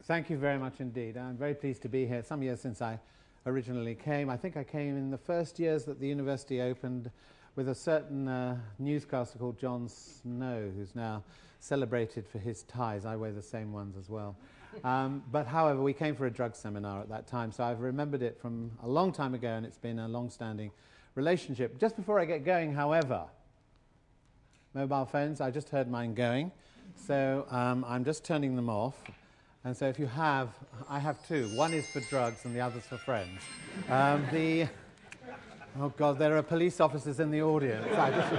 Thank you very much indeed. I'm very pleased to be here. Some years since I originally came. I think I came in the first years that the university opened with a certain newscaster called John Snow, who's now celebrated for his ties. I wear the same ones as well. But however, we came for a drug seminar at that time, so I've remembered it from a long time ago, and it's been a long-standing relationship. Just before I get going, however, mobile phones, I just heard mine going, so I'm just turning them off. And so if you have, I have two. One is for drugs and the other's for friends. Oh God, there are police officers in the audience.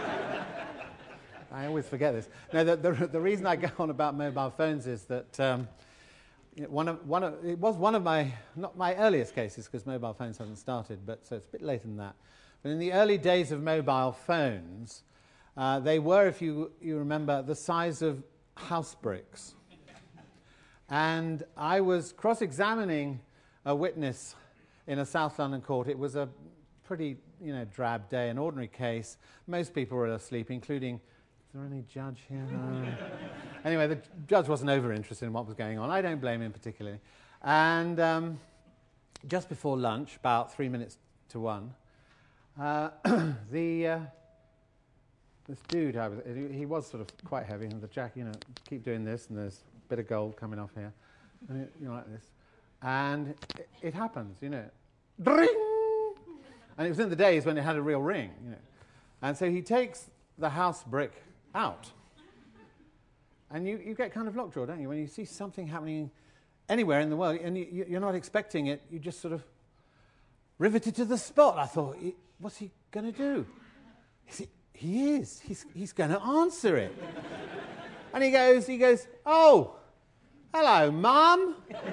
I always forget this. No, the reason I go on about mobile phones is that it was one of my, not my earliest cases, because mobile phones haven't started, but so it's a bit later than that. But in the early days of mobile phones, they were, if you remember, the size of house bricks. And I was cross-examining a witness in a South London court. It was a pretty, drab day, an ordinary case. Most people were asleep, including, is there any judge here? Anyway, the judge wasn't over interested in what was going on. I don't blame him particularly. And just before lunch, about 3 minutes to 1, this dude, he was sort of quite heavy, and the jack, keep doing this, and there's a bit of gold coming off here, and like this. And it happens, Dring! And it was in the days when it had a real ring, And so he takes the house brick out. And you get kind of lockjaw, don't you? When you see something happening anywhere in the world, and you're not expecting it, you just sort of riveted to the spot. I thought, what's he going to do? He is. He's going to answer it. And he goes, oh, hello, Mum.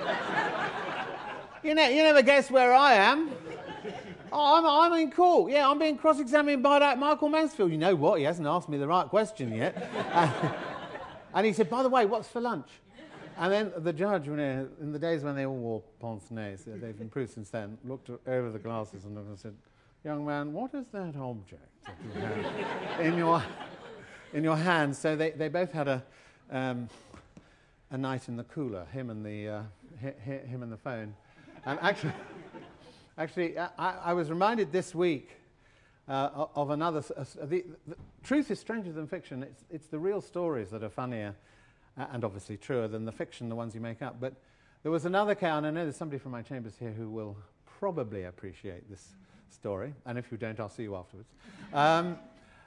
You never guess where I am. Oh, I'm in court. Yeah, I'm being cross-examined by that Michael Mansfield. You know what? He hasn't asked me the right question yet. And he said, by the way, what's for lunch? And then the judge, in the days when they all wore pince-nez, they've improved since then, looked over the glasses and said, young man, what is that object that you have in your hand? So they both had a night in the cooler, him and the phone. And actually, I was reminded this week of another. The truth is stranger than fiction. It's the real stories that are funnier and obviously truer than the fiction, the ones you make up. But there was another case, and I know there's somebody from my chambers here who will probably appreciate this story, and if you don't, I'll see you afterwards. I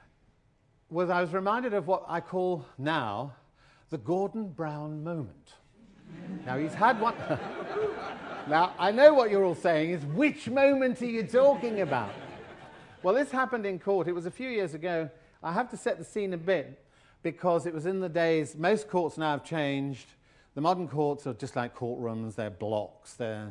was reminded of what I call now the Gordon Brown moment. Now, he's had one. Now, I know what you're all saying is, which moment are you talking about? Well, this happened in court. It was a few years ago. I have to set the scene a bit, because it was in the days, most courts now have changed. The modern courts are just like courtrooms. They're blocks. They're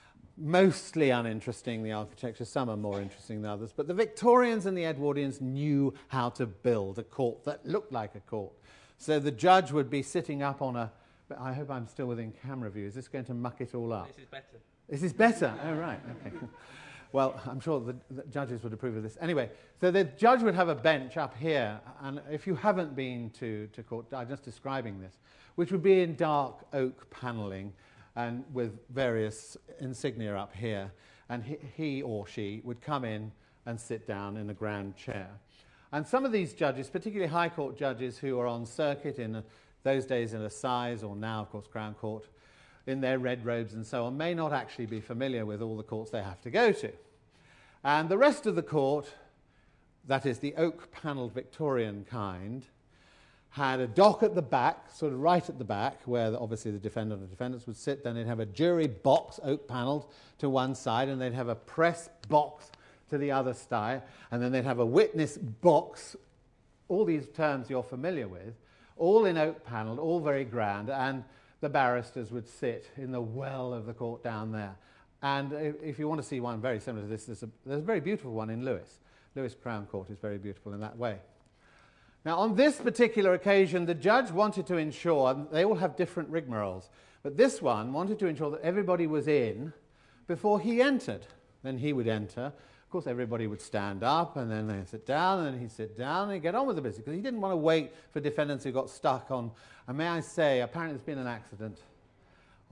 mostly uninteresting, the architecture. Some are more interesting than others. But the Victorians and the Edwardians knew how to build a court that looked like a court. So the judge would be sitting up on a... But I hope I'm still within camera view. Is this going to muck it all up? This is better. This is better? Oh, right. Okay. Well, I'm sure the judges would approve of this. Anyway, so the judge would have a bench up here. And if you haven't been to court, I'm just describing this, which would be in dark oak panelling, and with various insignia up here, and he or she would come in and sit down in a grand chair. And some of these judges, particularly High Court judges who are on circuit in those days in Assize, or now, of course, Crown Court, in their red robes and so on, may not actually be familiar with all the courts they have to go to. And the rest of the court, that is the oak-panelled Victorian kind, had a dock at the back, sort of right at the back, where obviously the defendant and defendants would sit. Then they'd have a jury box, oak-panelled, to one side, and they'd have a press box to the other side, and then they'd have a witness box, all these terms you're familiar with, all in oak-panelled, all very grand, and the barristers would sit in the well of the court down there. And if you want to see one very similar to this, there's a very beautiful one in Lewes. Lewes Crown Court is very beautiful in that way. Now, on this particular occasion, the judge wanted to ensure, and they all have different rigmaroles, but this one wanted to ensure that everybody was in before he entered. Then he would enter. Of course, everybody would stand up, and then they'd sit down, and then he'd sit down, and he'd get on with the business, because he didn't want to wait for defendants who got stuck on, and may I say, apparently there's been an accident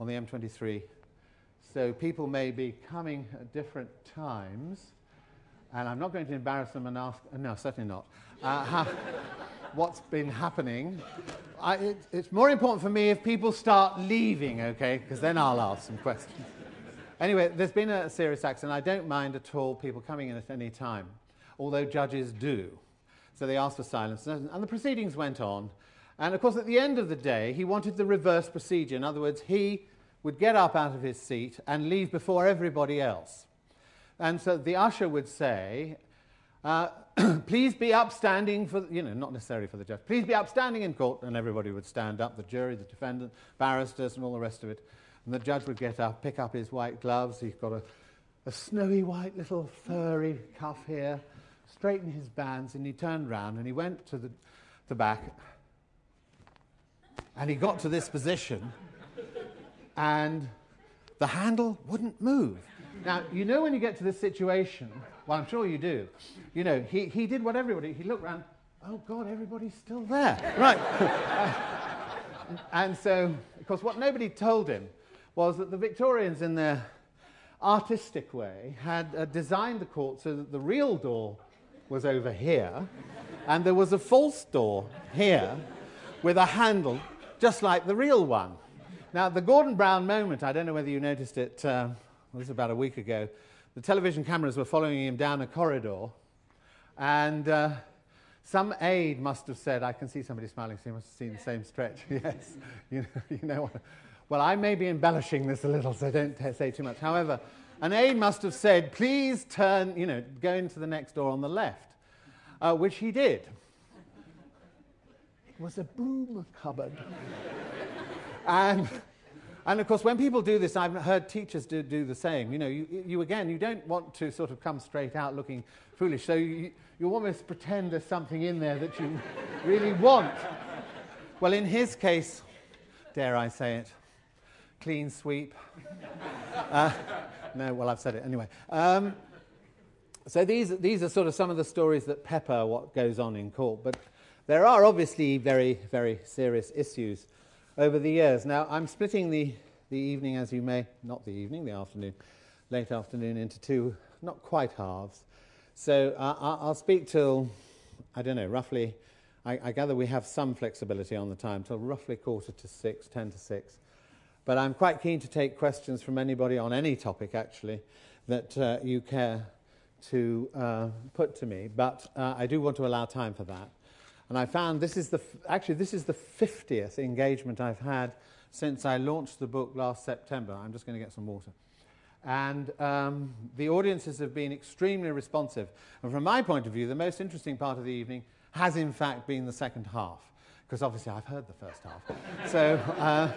on the M23. So people may be coming at different times, and I'm not going to embarrass them and ask, no, certainly not, what's been happening. It's more important for me if people start leaving, okay, because then I'll ask some questions. Anyway, there's been a serious accident. I don't mind at all people coming in at any time, although judges do. So they asked for silence, and the proceedings went on. And, of course, at the end of the day, he wanted the reverse procedure. In other words, he would get up out of his seat and leave before everybody else. And so the usher would say, please be upstanding for, not necessarily for the judge, please be upstanding in court, and everybody would stand up, the jury, the defendant, barristers, and all the rest of it. And the judge would get up, pick up his white gloves, he's got a snowy white little furry cuff here, straighten his bands, and he turned round and he went to the back, and he got to this position, and the handle wouldn't move. Now, when you get to this situation, well, I'm sure you do, he did what everybody, he looked around, oh, God, everybody's still there. Right. And so, of course, what nobody told him was that the Victorians, in their artistic way, had designed the court so that the real door was over here, and there was a false door here with a handle just like the real one. Now, the Gordon Brown moment, I don't know whether you noticed it, this was about a week ago, the television cameras were following him down a corridor, and some aide must have said, I can see somebody smiling, so you must have seen the same stretch. Yes, you know what. Well, I may be embellishing this a little, so don't say too much. However, an aide must have said, please turn, go into the next door on the left, which he did. It was a broom cupboard. And of course, when people do this, I've heard teachers do the same. You don't want to sort of come straight out looking foolish, so you almost pretend there's something in there that you really want. Well, in his case, dare I say it, clean sweep. No, well, I've said it anyway. So these are sort of some of the stories that pepper what goes on in court, but there are obviously very, very serious issues over the years. Now, I'm splitting the evening, as you may, not the evening, the afternoon, late afternoon, into two, not quite halves. So I'll speak till, I don't know, roughly, I gather we have some flexibility on the time, till roughly 5:45, 10 to 6. But I'm quite keen to take questions from anybody on any topic, actually, that you care to put to me. But I do want to allow time for that. And I found this is the 50th engagement I've had since I launched the book last September. I'm just going to get some water. And the audiences have been extremely responsive. And from my point of view, the most interesting part of the evening has in fact been the second half, because obviously I've heard the first half. So,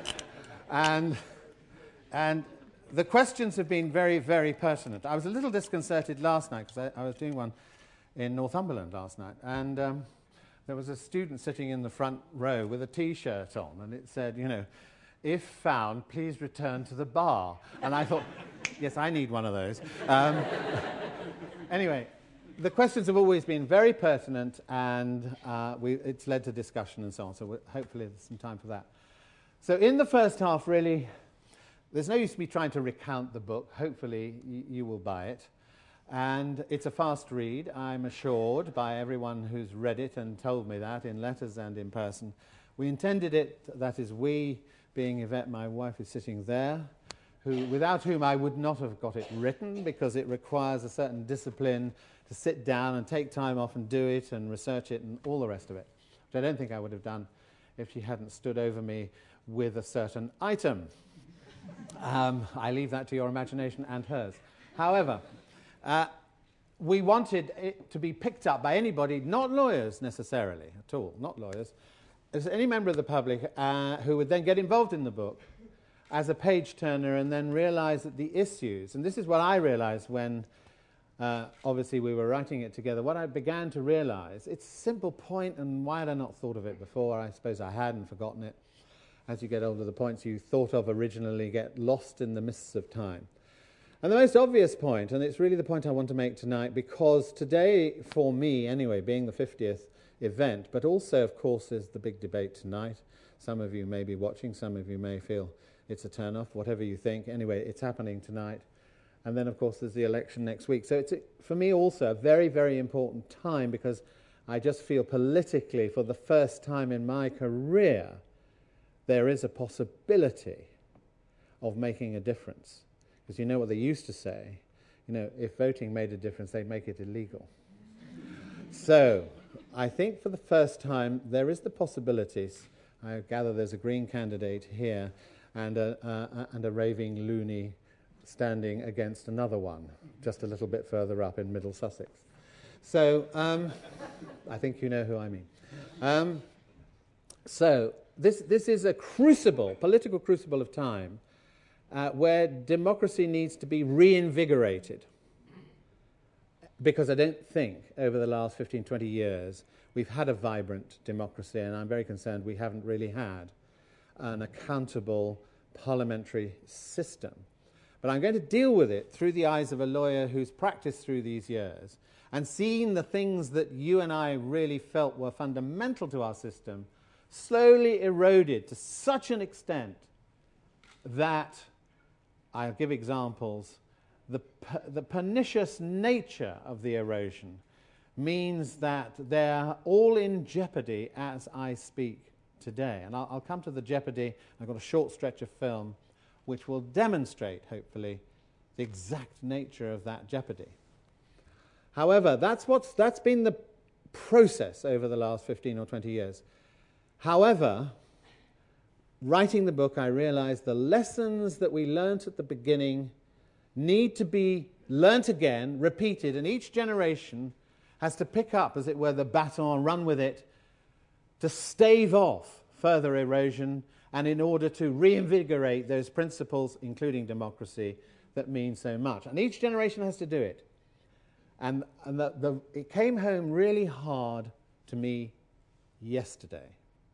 and the questions have been very, very pertinent. I was a little disconcerted last night, because I was doing one in Northumberland last night, and there was a student sitting in the front row with a T-shirt on, and it said, if found, please return to the bar. And I thought, yes, I need one of those. Anyway, the questions have always been very pertinent, and it's led to discussion and so on, so hopefully there's some time for that. So in the first half, really, there's no use to me trying to recount the book. Hopefully you will buy it. And it's a fast read, I'm assured, by everyone who's read it and told me that in letters and in person. We intended it, that is we, being Yvette, my wife, is sitting there, without whom I would not have got it written, because it requires a certain discipline to sit down and take time off and do it and research it and all the rest of it, which I don't think I would have done if she hadn't stood over me with a certain item. I leave that to your imagination and hers. However, we wanted it to be picked up by anybody, not lawyers necessarily at all, not lawyers, as any member of the public who would then get involved in the book as a page turner and then realize that the issues, and this is what I realized when obviously we were writing it together, what I began to realize, it's a simple point, and why had I not thought of it before? I suppose I had and forgotten it. As you get older, the points you thought of originally get lost in the mists of time. And the most obvious point, and it's really the point I want to make tonight, because today, for me anyway, being the 50th event, but also, of course, there's the big debate tonight. Some of you may be watching, some of you may feel it's a turn-off, whatever you think. Anyway, it's happening tonight. And then, of course, there's the election next week. So it's, for me, also a very, very important time, because I just feel politically, for the first time in my career, there is a possibility of making a difference. Because you know what they used to say, if voting made a difference, they'd make it illegal. So I think for the first time, there is the possibilities. I gather there's a Green candidate here and a raving loony standing against another one, just a little bit further up in Middle Sussex. So I think you know who I mean. So this is a crucible, political crucible of time, where democracy needs to be reinvigorated. Because I don't think over the last 15, 20 years we've had a vibrant democracy, and I'm very concerned we haven't really had an accountable parliamentary system. But I'm going to deal with it through the eyes of a lawyer who's practiced through these years and seen the things that you and I really felt were fundamental to our system slowly eroded to such an extent that, I'll give examples, the pernicious nature of the erosion means that they're all in jeopardy as I speak today. And I'll come to the jeopardy. I've got a short stretch of film which will demonstrate, hopefully, the exact nature of that jeopardy. However, that's been the process over the last 15 or 20 years. However, writing the book, I realized the lessons that we learnt at the beginning need to be learnt again, repeated, and each generation has to pick up, as it were, the baton, run with it, to stave off further erosion, and in order to reinvigorate those principles, including democracy, that mean so much. And each generation has to do it. And it came home really hard to me yesterday.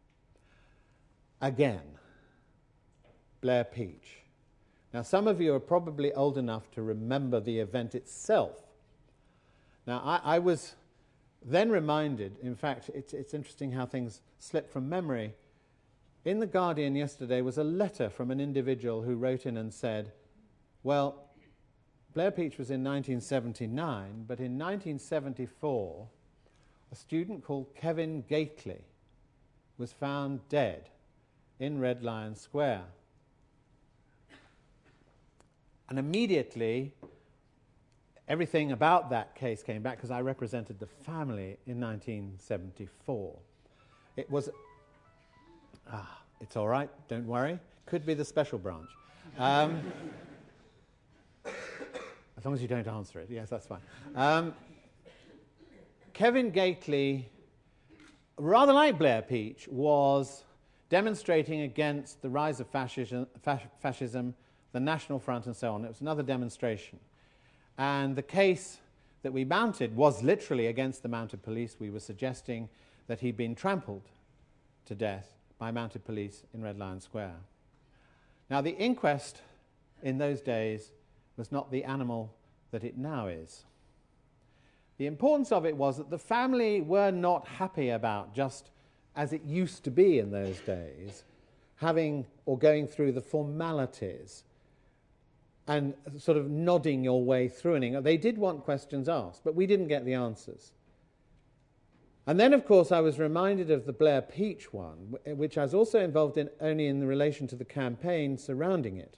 Again, Blair Peach. Now, some of you are probably old enough to remember the event itself. Now, I was then reminded, in fact, it's interesting how things slip from memory. In The Guardian yesterday was a letter from an individual who wrote in and said, well, Blair Peach was in 1979, but in 1974, a student called Kevin Gately was found dead in Red Lion Square. And immediately, everything about that case came back, because I represented the family in 1974. It was... it's all right, don't worry. Could be the special branch. As long as you don't answer it. Yes, that's fine. Kevin Gately, rather like Blair Peach, was demonstrating against the rise of fascism, the National Front, and so on. It was another demonstration. And the case that we mounted was literally against the mounted police. We were suggesting that he'd been trampled to death by mounted police in Red Lion Square. Now, the inquest in those days was not the animal that it now is. The importance of it was that the family were not happy about, just as it used to be in those days, having or going through the formalities and sort of nodding your way through. And they did want questions asked, but we didn't get the answers. And then, of course, I was reminded of the Blair Peach one, which I was also involved in only in relation to the campaign surrounding it.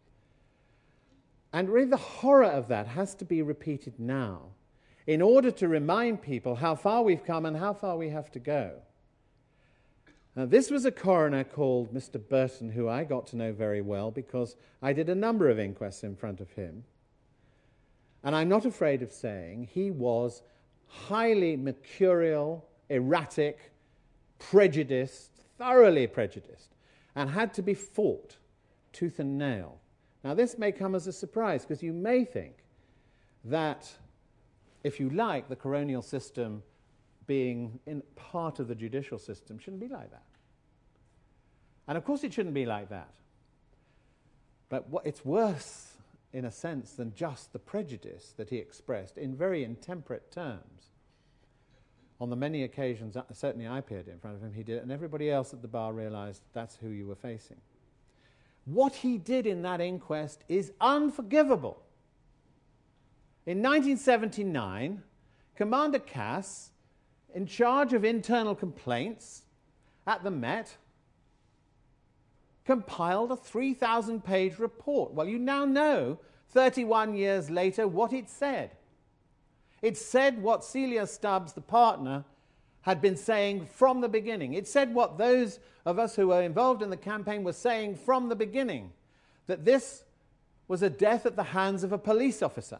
And really the horror of that has to be repeated now in order to remind people how far we've come and how far we have to go. Now, this was a coroner called Mr. Burton, who I got to know very well because I did a number of inquests in front of him. And I'm not afraid of saying he was highly mercurial, erratic, prejudiced, thoroughly prejudiced, and had to be fought tooth and nail. Now, this may come as a surprise, because you may think that, if you like, the coronial system being in part of the judicial system shouldn't be like that. And of course it shouldn't be like that. But it's worse, in a sense, than just the prejudice that he expressed in very intemperate terms. On the many occasions, certainly I appeared in front of him, he did, and everybody else at the bar realized that's who you were facing. What he did in that inquest is unforgivable. In 1979, Commander Cass, in charge of internal complaints at the Met, compiled a 3,000-page report. Well, you now know, 31 years later, what it said. It said what Celia Stubbs, the partner, had been saying from the beginning. It said what those of us who were involved in the campaign were saying from the beginning, that this was a death at the hands of a police officer.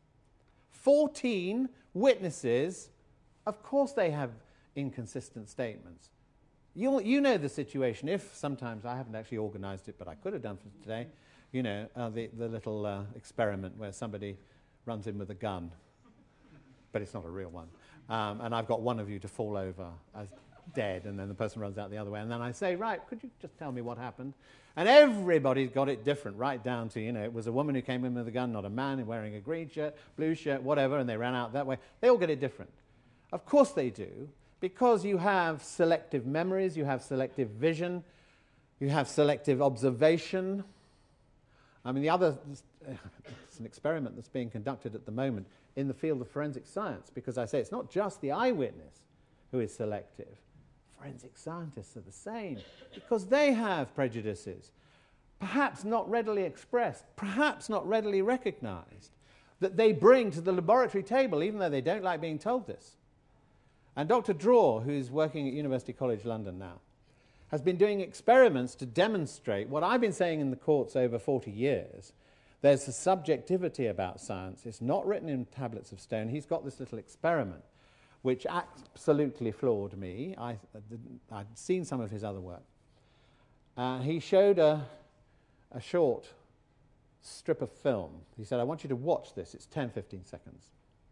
14 witnesses, of course they have inconsistent statements. You know the situation. If sometimes I haven't actually organised it, but I could have done for today, you know, the little experiment where somebody runs in with a gun, but it's not a real one. And I've got one of you to fall over as dead, and then the person runs out the other way. And then I say, right, could you just tell me what happened? And everybody's got it different, right down to, you know, it was a woman who came in with a gun, not a man, wearing a green shirt, blue shirt, whatever, and they ran out that way. They all get it different. Of course they do, because you have selective memories, you have selective vision, you have selective observation. I mean, it's an experiment that's being conducted at the moment in the field of forensic science, because I say it's not just the eyewitness who is selective. Forensic scientists are the same, because they have prejudices, perhaps not readily expressed, perhaps not readily recognized, that they bring to the laboratory table, even though they don't like being told this. And Dr. Draw, who's working at University College London now, has been doing experiments to demonstrate what I've been saying in the courts over 40 years. There's a subjectivity about science. It's not written in tablets of stone. He's got this little experiment, which absolutely floored me. I'd seen some of his other work. He showed a short strip of film. He said, I want you to watch this. It's 10, 15 seconds.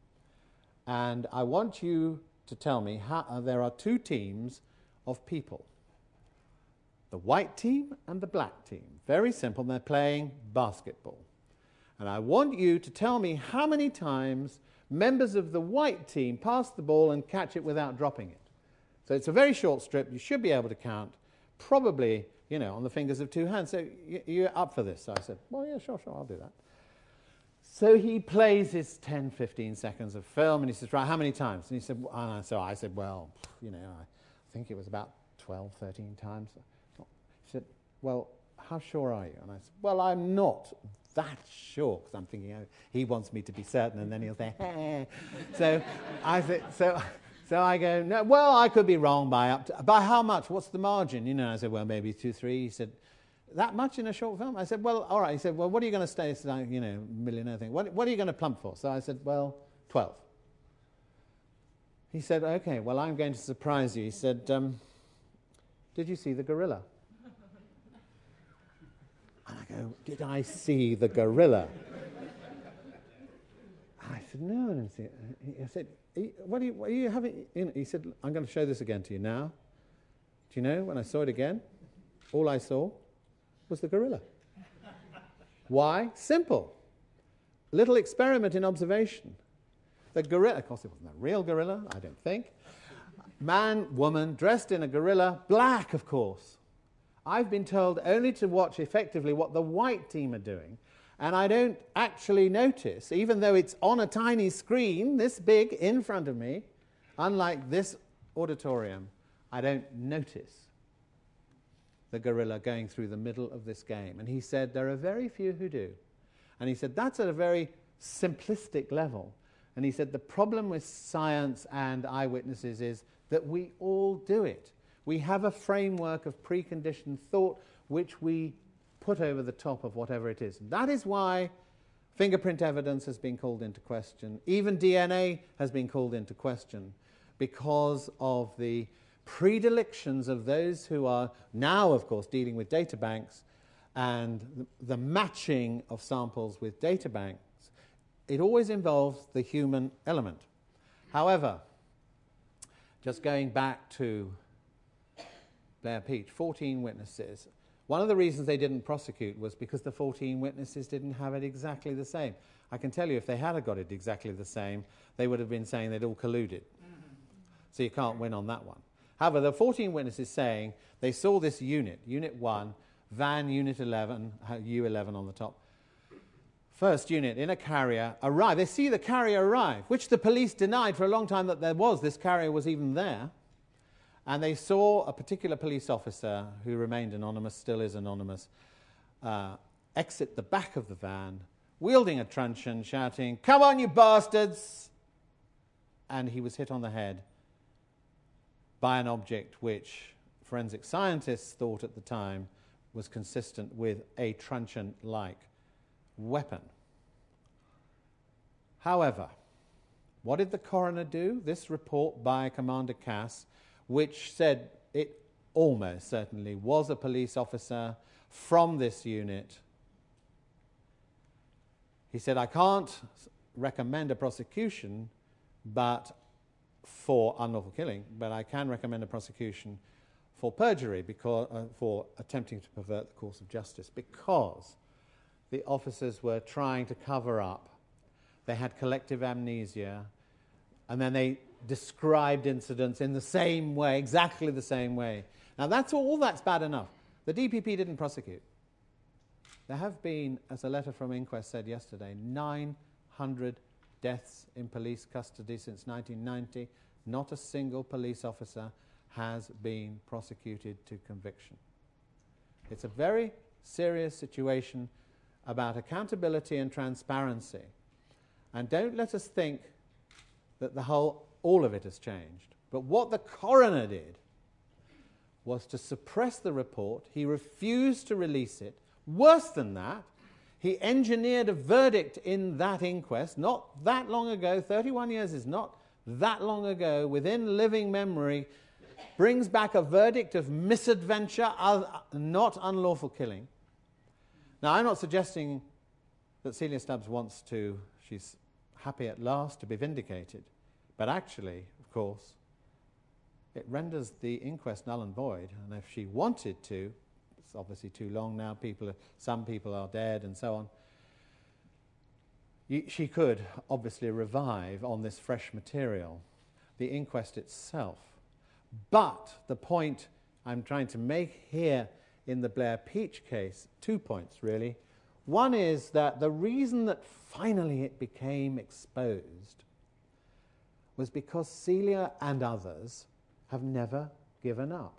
And I want you to tell me how there are two teams of people. The white team and the black team. Very simple. They're playing basketball. And I want you to tell me how many times members of the white team pass the ball and catch it without dropping it. So it's a very short strip. You should be able to count, probably, you know, on the fingers of two hands. So you're up for this. So I said, well, yeah, sure, I'll do that. So he plays his 10, 15 seconds of film, and he says, right, how many times? And he said, so I said, well, you know, I think it was about 12, 13 times. He said, well, how sure are you? And I said, well, I'm not that sure, because I'm thinking, oh, he wants me to be certain, and then he'll say, hey. So I said, so I go, no, well, I could be wrong by how much? What's the margin? You know, I said, well, maybe 2, 3. He said, that much in a short film? I said, well, all right. He said, well, what are you going to stay? He said, you know, millionaire thing. What are you going to plump for? So I said, well, 12. He said, okay, well, I'm going to surprise you. He said, did you see the gorilla? And I go, did I see the gorilla? I said, no, I didn't see it. I said, what are you having? He said, I'm going to show this again to you now. Do you know, when I saw it again, all I saw was the gorilla. Why? Simple. Little experiment in observation. The gorilla, of course it wasn't a real gorilla, I don't think. Man, woman, dressed in a gorilla, black, of course. I've been told only to watch effectively what the white team are doing, and I don't actually notice, even though it's on a tiny screen this big in front of me, unlike this auditorium, I don't notice the gorilla going through the middle of this game. And he said there are very few who do. And he said that's at a very simplistic level. And he said the problem with science and eyewitnesses is that we all do it. We have a framework of preconditioned thought which we put over the top of whatever it is. That is why fingerprint evidence has been called into question. Even DNA has been called into question because of the predilections of those who are now, of course, dealing with data banks and the matching of samples with data banks. It always involves the human element. However, just going back to Blair Peach, 14 witnesses. One of the reasons they didn't prosecute was because the 14 witnesses didn't have it exactly the same. I can tell you if they had got it exactly the same, they would have been saying they'd all colluded. So you can't win on that one. However, there are 14 witnesses saying they saw this unit, Unit 1, van Unit 11, U11 on the top. First unit in a carrier arrive. They see the carrier arrive, which the police denied for a long time that this carrier was even there. And they saw a particular police officer who remained anonymous, still is anonymous, exit the back of the van, wielding a truncheon, shouting, "Come on, you bastards!" And he was hit on the head by an object which forensic scientists thought at the time was consistent with a truncheon-like weapon. However, what did the coroner do? This report by Commander Cass, which said it almost certainly was a police officer from this unit. He said, I can't recommend a prosecution for unlawful killing, but I can recommend a prosecution for perjury, for attempting to pervert the course of justice, because the officers were trying to cover up. They had collective amnesia, and then they described incidents in the same way, exactly the same way. Now, that's bad enough. The DPP didn't prosecute. There have been, as a letter from Inquest said yesterday, 900 deaths in police custody since 1990. Not a single police officer has been prosecuted to conviction. It's a very serious situation about accountability and transparency. And don't let us think that all of it has changed. But what the coroner did was to suppress the report. He refused to release it. Worse than that, he engineered a verdict in that inquest not that long ago. 31 years is not that long ago. Within living memory, brings back a verdict of misadventure, not unlawful killing. Now, I'm not suggesting that Celia Stubbs she's happy at last to be vindicated. But actually, of course, it renders the inquest null and void. And if she wanted to, it's obviously too long now, some people are dead and so on, she could obviously revive on this fresh material the inquest itself. But the point I'm trying to make here in the Blair Peach case, 2 points really. One is that the reason that finally it became exposed was because Celia and others have never given up.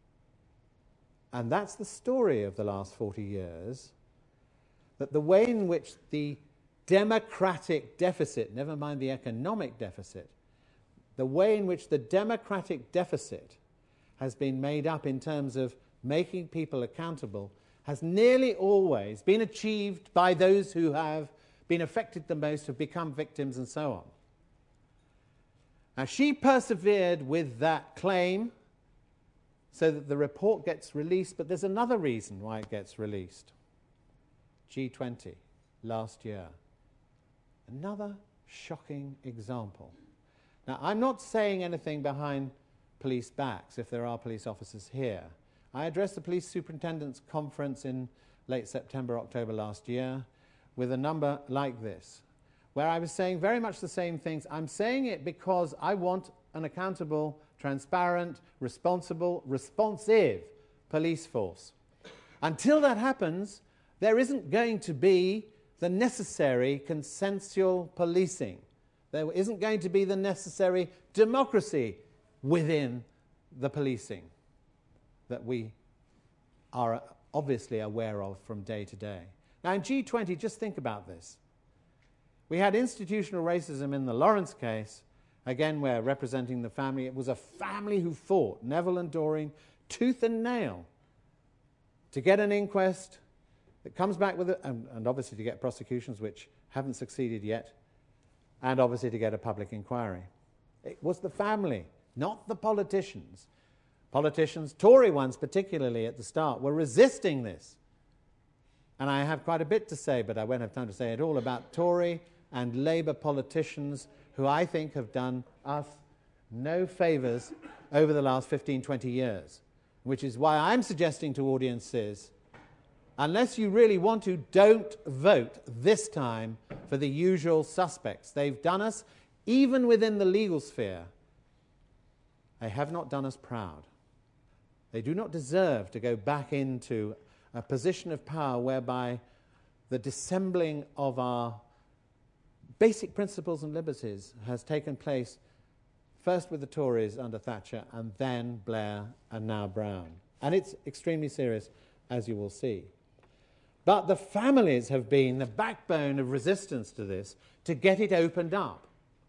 And that's the story of the last 40 years, that the way in which the democratic deficit, never mind the economic deficit, the way in which the democratic deficit has been made up in terms of making people accountable has nearly always been achieved by those who have been affected the most, have become victims, and so on. Now, she persevered with that claim so that the report gets released, but there's another reason why it gets released. G20, last year. Another shocking example. Now, I'm not saying anything behind police backs, if there are police officers here. I addressed the police superintendent's conference in late September, October last year with a number like this, where I was saying very much the same things. I'm saying it because I want an accountable, transparent, responsible, responsive police force. Until that happens, there isn't going to be the necessary consensual policing. There isn't going to be the necessary democracy within the policing that we are obviously aware of from day to day. Now, in G20, just think about this. We had institutional racism in the Lawrence case. Again, we're representing the family. It was a family who fought, Neville and Doreen, tooth and nail, to get an inquest that comes back with it, and obviously to get prosecutions which haven't succeeded yet, and obviously to get a public inquiry. It was the family, not the politicians. Politicians, Tory ones particularly at the start, were resisting this. And I have quite a bit to say, but I won't have time to say it all, about Tory and Labour politicians who I think have done us no favours over the last 15, 20 years, which is why I'm suggesting to audiences, unless you really want to, don't vote this time for the usual suspects. They've done us, even within the legal sphere, they have not done us proud. They do not deserve to go back into a position of power whereby the dissembling of our basic principles and liberties has taken place first with the Tories under Thatcher and then Blair and now Brown. And it's extremely serious, as you will see. But the families have been the backbone of resistance to this to get it opened up.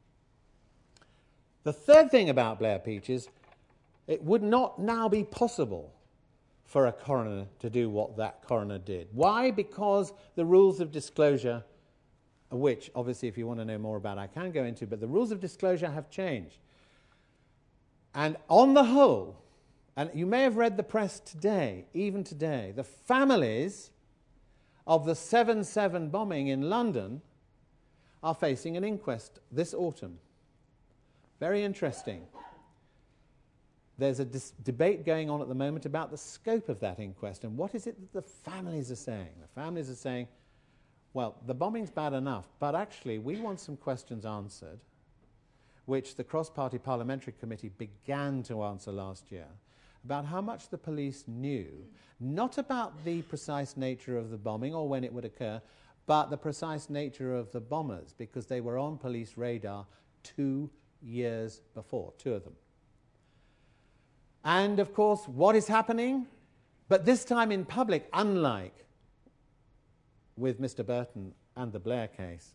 The third thing about Blair Peaches, it would not now be possible for a coroner to do what that coroner did. Why? Because the rules of disclosure, which obviously if you want to know more about I can go into, but the rules of disclosure have changed. And on the whole, and you may have read the press today, even today, the families of the 7/7 bombing in London are facing an inquest this autumn. Very interesting. There's a debate going on at the moment about the scope of that inquest and what is it that the families are saying. The families are saying, well, the bombing's bad enough, but actually we want some questions answered, which the Cross-Party Parliamentary Committee began to answer last year, about how much the police knew, not about the precise nature of the bombing or when it would occur, but the precise nature of the bombers, because they were on police radar 2 years before, 2 of them. And, of course, what is happening? But this time in public, unlike with Mr. Burton and the Blair case,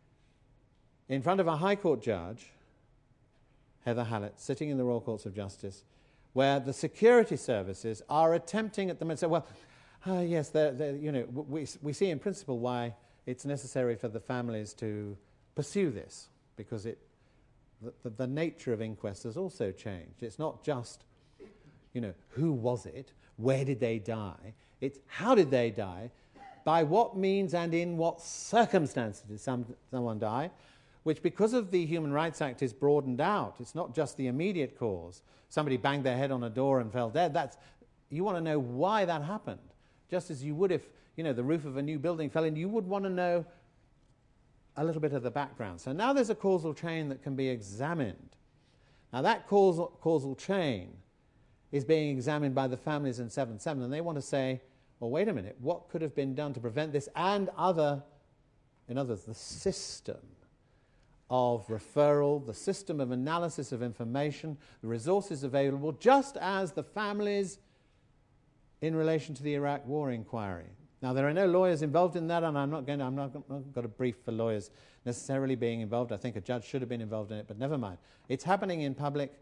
in front of a High Court judge, Heather Hallett, sitting in the Royal Courts of Justice, where the security services are attempting at the moment to say, well, yes, we see in principle why it's necessary for the families to pursue this, because the nature of inquests has also changed. It's not just, who was it, where did they die, it's how did they die, by what means and in what circumstances did someone die, which because of the Human Rights Act is broadened out. It's not just the immediate cause. Somebody banged their head on a door and fell dead. You want to know why that happened. Just as you would if, the roof of a new building fell in, you would want to know a little bit of the background. So now there's a causal chain that can be examined. Now that causal chain is being examined by the families in 7/7, and they want to say, well, wait a minute, what could have been done to prevent this and in others, the system of referral, the system of analysis of information, the resources available, just as the families in relation to the Iraq War inquiry. Now, there are no lawyers involved in that, and I'm not got a brief for lawyers necessarily being involved. I think a judge should have been involved in it, but never mind. It's happening in public,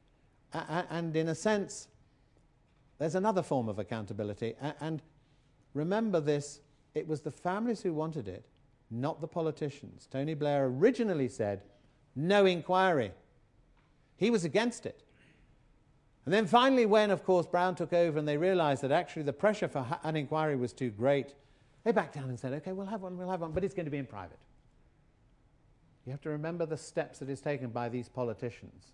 and in a sense, there's another form of accountability. And remember this, it was the families who wanted it, not the politicians. Tony Blair originally said, no inquiry. He was against it. And then finally, when, of course, Brown took over and they realised that actually the pressure for an inquiry was too great, they backed down and said, OK, we'll have one, but it's going to be in private. You have to remember the steps that is taken by these politicians,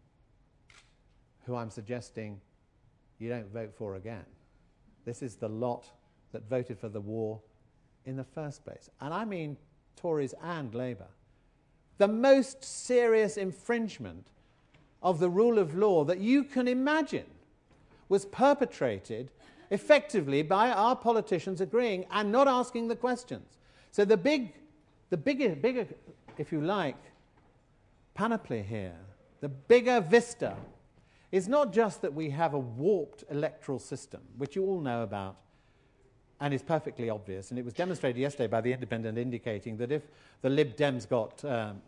who I'm suggesting you don't vote for again. This is the lot that voted for the war in the first place. And I mean Tories and Labour. The most serious infringement of the rule of law that you can imagine was perpetrated effectively by our politicians agreeing and not asking the questions. So the bigger, if you like, panoply here, the bigger vista, is not just that we have a warped electoral system, which you all know about, and is perfectly obvious, and it was demonstrated yesterday by The Independent indicating that if the Lib Dems got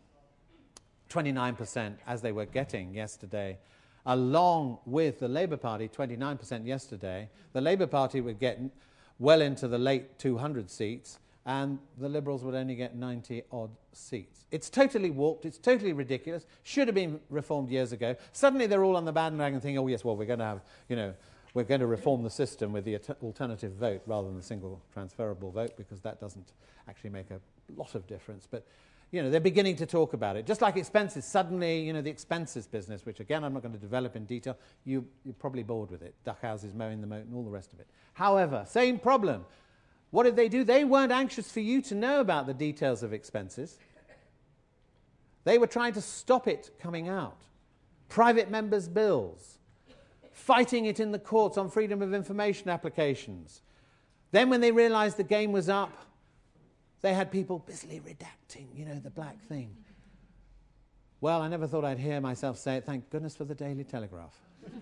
29%, as they were getting yesterday, along with the Labour Party, 29% yesterday, the Labour Party would get well into the late 200 seats, and the Liberals would only get 90-odd seats. It's totally warped, it's totally ridiculous, should have been reformed years ago. Suddenly they're all on the bandwagon thinking, oh yes, well, we're going to have, we're going to reform the system with the alternative vote rather than the single transferable vote, because that doesn't actually make a lot of difference. But, they're beginning to talk about it. Just like expenses, suddenly, the expenses business, which again I'm not going to develop in detail, you're probably bored with it. Duck houses, mowing the moat and all the rest of it. However, same problem. What did they do? They weren't anxious for you to know about the details of expenses. They were trying to stop it coming out. Private members' bills, fighting it in the courts on freedom of information applications, Then when they realized the game was up, they had people busily redacting, the black thing. Well, I never thought I'd hear myself say it. Thank goodness for the Daily Telegraph.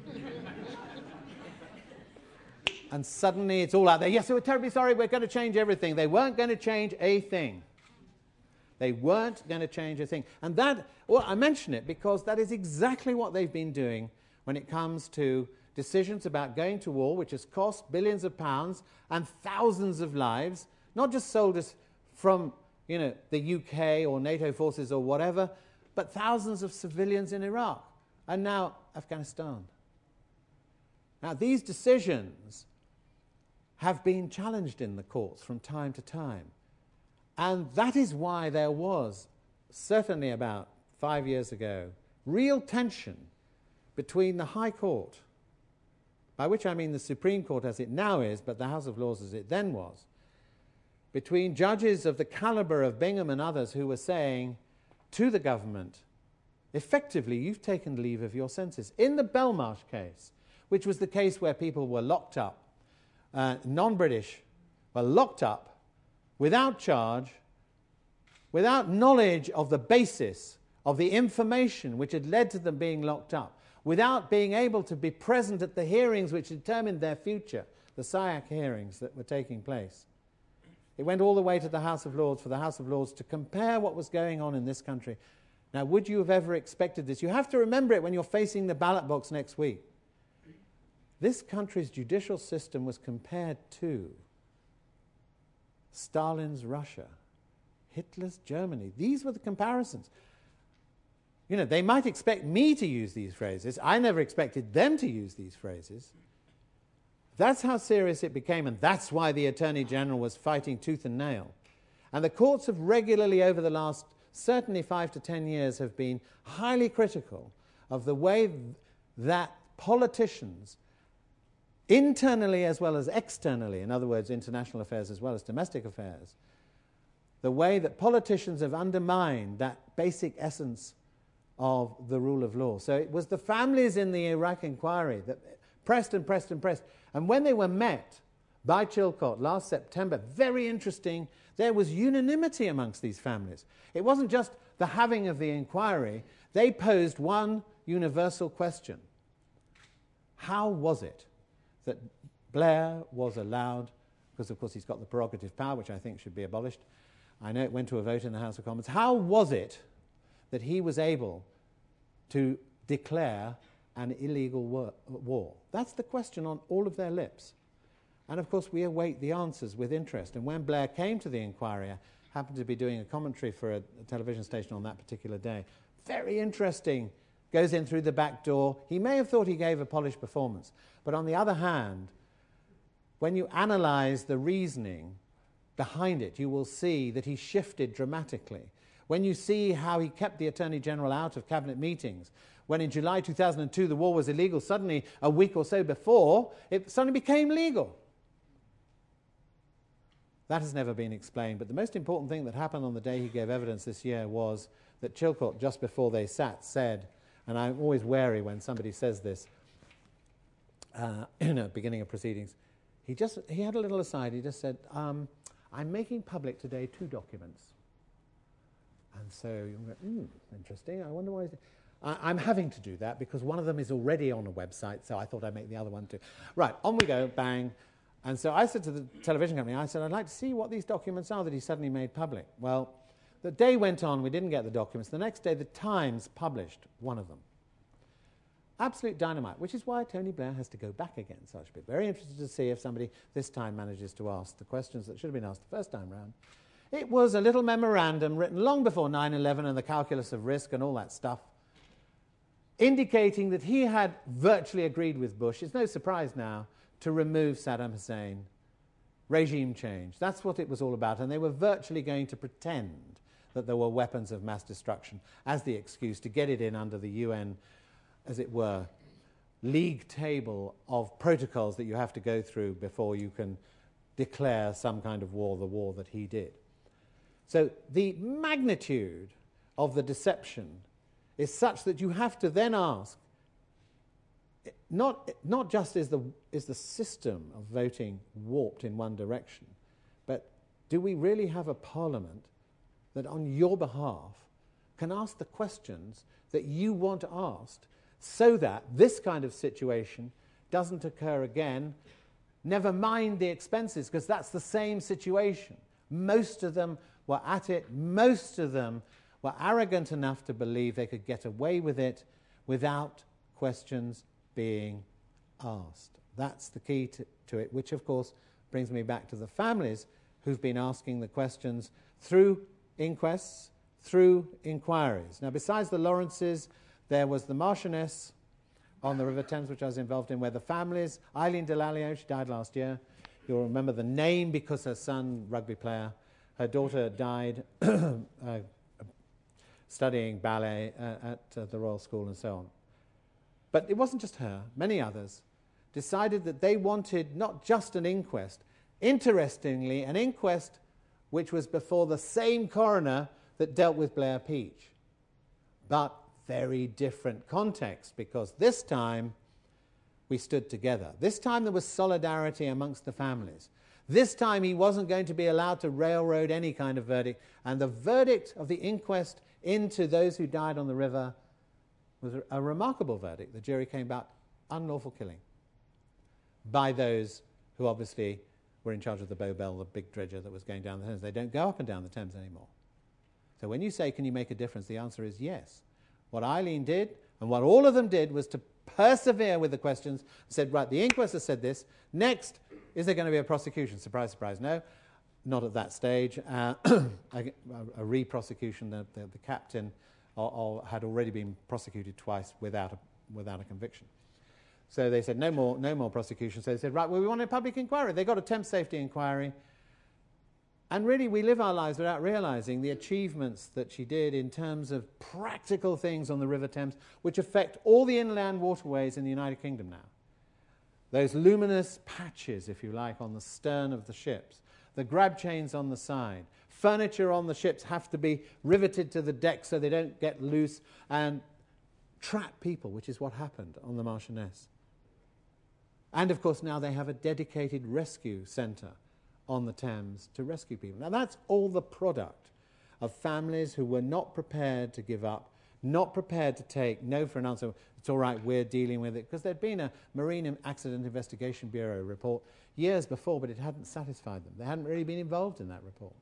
And suddenly it's all out there. Yes, we're terribly sorry, we're going to change everything. They weren't going to change a thing. They weren't going to change a thing. And I mention it because that is exactly what they've been doing when it comes to decisions about going to war, which has cost billions of pounds and thousands of lives, not just soldiers from, the UK or NATO forces or whatever, but thousands of civilians in Iraq and now Afghanistan. Now, these decisions have been challenged in the courts from time to time. And that is why there was, certainly about 5 years ago, real tension between the High Court, by which I mean the Supreme Court as it now is, but the House of Lords as it then was, between judges of the caliber of Bingham and others who were saying to the government, effectively, you've taken leave of your senses. In the Belmarsh case, which was the case where people were locked up, non-British, were locked up without charge, without knowledge of the basis of the information which had led to them being locked up, without being able to be present at the hearings which determined their future, the SIAC hearings that were taking place. It went all the way to the House of Lords for the House of Lords to compare what was going on in this country. Now, would you have ever expected this? You have to remember it when you're facing the ballot box next week. This country's judicial system was compared to Stalin's Russia, Hitler's Germany. These were the comparisons. They might expect me to use these phrases. I never expected them to use these phrases. That's how serious it became, and that's why the Attorney General was fighting tooth and nail. And the courts have regularly, over the last certainly 5 to 10 years, have been highly critical of the way that politicians, internally as well as externally, in other words, international affairs as well as domestic affairs, the way that politicians have undermined that basic essence of the rule of law. So it was the families in the Iraq inquiry that pressed and pressed and pressed. And when they were met by Chilcot last September, very interesting, there was unanimity amongst these families. It wasn't just the having of the inquiry. They posed one universal question. How was it that Blair was allowed, because of course he's got the prerogative power, which I think should be abolished. I know it went to a vote in the House of Commons. How was it that he was able to declare an illegal war? That's the question on all of their lips. And of course we await the answers with interest. And when Blair came to the inquiry, I happened to be doing a commentary for a television station on that particular day. Very interesting. Goes in through the back door. He may have thought he gave a polished performance. But on the other hand, when you analyze the reasoning behind it, you will see that he shifted dramatically. When you see how he kept the Attorney General out of cabinet meetings, when in July 2002 the war was illegal, suddenly a week or so before, it suddenly became legal. That has never been explained. But the most important thing that happened on the day he gave evidence this year was that Chilcot, just before they sat, said, and I'm always wary when somebody says this, beginning of proceedings, he had a little aside. He just said, I'm making public today 2 documents. And so you go, interesting, I wonder why. I'm having to do that because one of them is already on a website, so I thought I'd make the other one too. Right, on we go, bang. And so I said to the television company, I said, I'd like to see what these documents are that he suddenly made public. Well, the day went on, we didn't get the documents. The next day, the Times published one of them. Absolute dynamite, which is why Tony Blair has to go back again. So I should be very interested to see if somebody this time manages to ask the questions that should have been asked the first time round. It was a little memorandum written long before 9/11 and the calculus of risk and all that stuff, indicating that he had virtually agreed with Bush. It's no surprise now to remove Saddam Hussein. Regime change. That's what it was all about. And they were virtually going to pretend that there were weapons of mass destruction as the excuse to get it in under the UN, as it were, league table of protocols that you have to go through before you can declare some kind of war, the war that he did. So the magnitude of the deception is such that you have to then ask, not just is the system of voting warped in one direction, but do we really have a parliament that on your behalf can ask the questions that you want asked so that this kind of situation doesn't occur again? Never mind the expenses, because that's the same situation. Most of them were at it. Most of them were arrogant enough to believe they could get away with it without questions being asked. That's the key to it, which of course brings me back to the families who've been asking the questions through inquests, through inquiries. Now, besides the Lawrences, there was the Marchioness on the River Thames, which I was involved in, where the families, Eileen Delalio, she died last year. You'll remember the name because her son, rugby player, her daughter died studying ballet at the Royal School and so on. But it wasn't just her. Many others decided that they wanted not just an inquest, interestingly, an inquest which was before the same coroner that dealt with Blair Peach, but very different context, because this time we stood together. This time there was solidarity amongst the families. This time he wasn't going to be allowed to railroad any kind of verdict, and the verdict of the inquest into those who died on the river was a remarkable verdict. The jury came back unlawful killing by those who obviously were in charge of the Bow Bell, the big dredger that was going down the Thames. They don't go up and down the Thames anymore. So when you say, can you make a difference, the answer is yes. What Eileen did, and what all of them did, was to persevere with the questions, said, right, the inquest has said this. Next, is there going to be a prosecution? Surprise, surprise, no. Not at that stage. A re-prosecution, the captain had already been prosecuted twice without a conviction. So they said, no more prosecution. So they said, right, well, we want a public inquiry. They got a Thames safety inquiry. And really, we live our lives without realising the achievements that she did in terms of practical things on the River Thames, which affect all the inland waterways in the United Kingdom now. Those luminous patches, if you like, on the stern of the ships, the grab chains on the side, furniture on the ships have to be riveted to the deck so they don't get loose and trap people, which is what happened on the Marchioness. And, of course, now they have a dedicated rescue centre on the Thames to rescue people. Now, that's all the product of families who were not prepared to give up, not prepared to take no for an answer. It's all right, we're dealing with it. Because there'd been a Marine Accident Investigation Bureau report years before, but it hadn't satisfied them. They hadn't really been involved in that report.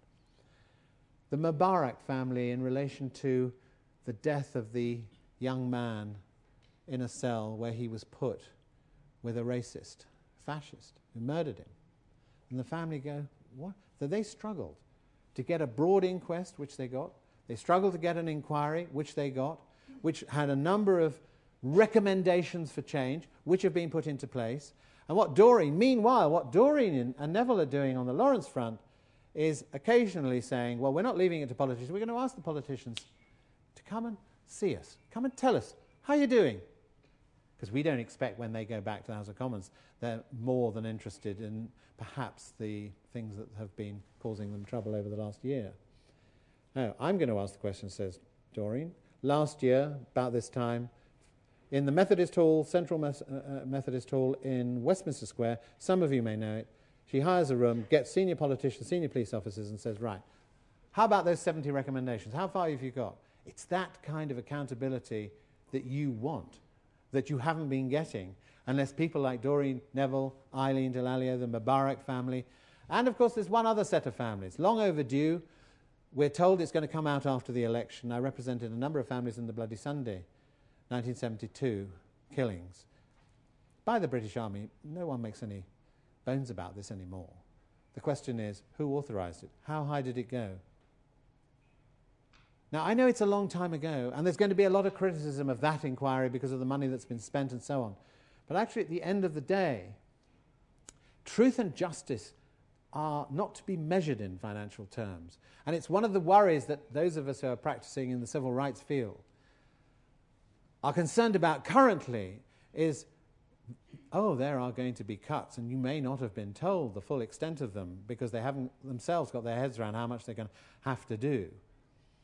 The Mubarak family, in relation to the death of the young man in a cell where he was put with a racist, fascist, who murdered him. And the family go, what? So they struggled to get a broad inquest, which they got. They struggled to get an inquiry, which they got, which had a number of recommendations for change, which have been put into place. And meanwhile, what Doreen and Neville are doing on the Lawrence front is occasionally saying, well, we're not leaving it to politicians. We're going to ask the politicians to come and see us, come and tell us, how are you doing? Because we don't expect when they go back to the House of Commons, they're more than interested in perhaps the things that have been causing them trouble over the last year. Now, I'm going to ask the question, says Doreen. Last year, about this time, in the Methodist Hall, Central Methodist Hall in Westminster Square, some of you may know it, she hires a room, gets senior politicians, senior police officers, and says, right, how about those 70 recommendations? How far have you got? It's that kind of accountability that you want, that you haven't been getting, unless people like Doreen Neville, Eileen Delalio, the Mubarak family, and of course there's one other set of families, long overdue. We're told it's going to come out after the election. I represented a number of families in the Bloody Sunday, 1972 killings by the British Army. No one makes any bones about this anymore. The question is, who authorised it? How high did it go? Now, I know it's a long time ago, and there's going to be a lot of criticism of that inquiry because of the money that's been spent and so on. But actually, at the end of the day, truth and justice are not to be measured in financial terms. And it's one of the worries that those of us who are practicing in the civil rights field are concerned about currently is, oh, there are going to be cuts, and you may not have been told the full extent of them because they haven't themselves got their heads around how much they're going to have to do.